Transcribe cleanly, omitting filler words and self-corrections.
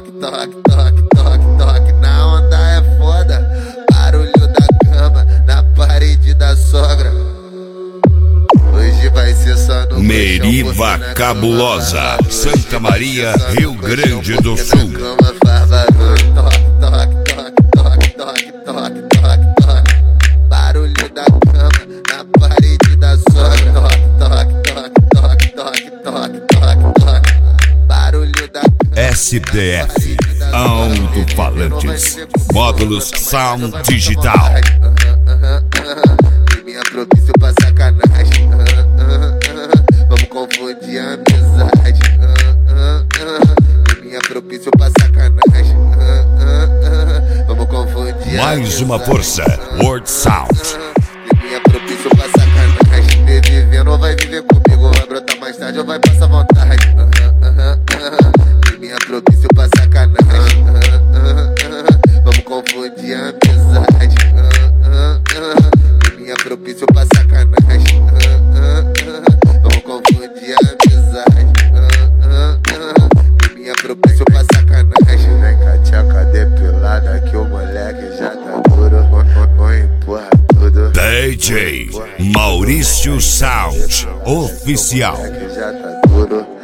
toque, toque, toque, toque, toque. Na onda é foda, barulho da cama na parede da sogra. Hoje vai ser só no Meriva Cabulosa, Santa Maria, Rio Grande do Sul. Toque, toque, toque, toque, toque, toque, toque. Barulho da cama na parede da sogra. Toque, toque, toque, toque, toque, toque, toque. Barulho da cama. SDF, alto-falantes, módulos Sound Digital. Minha propício pra sacanagem. Vamos confundir a amizade. Minha propício pra sacanagem. Vamos confundir. Mais uma força, World Sound. Minha propício pra sacanagem. Vivendo ou vai viver comigo, vai brotar mais tarde ou vai passar vontade. Minha propício pra sacanagem. Vamos confundir a amizade. Minha propício pra sacanagem. Vamos confundir a amizade. Minha propício pra sacanagem. Vem com a tcheca depilada que o moleque já tá duro. Empurra tudo. DJ Maurício Sound Oficial. O moleque já tá duro.